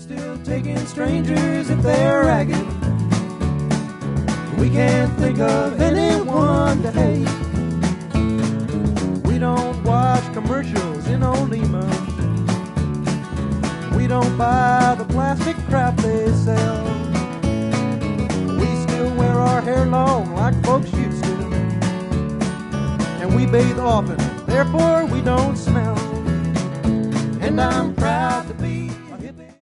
still taking strangers if they're ragged. We can't think of anyone to hate. We don't watch commercials in Olema. We don't buy the plastic crap they sell. We still wear our hair long like folks used to. And we bathe often, therefore we don't smell. And I'm proud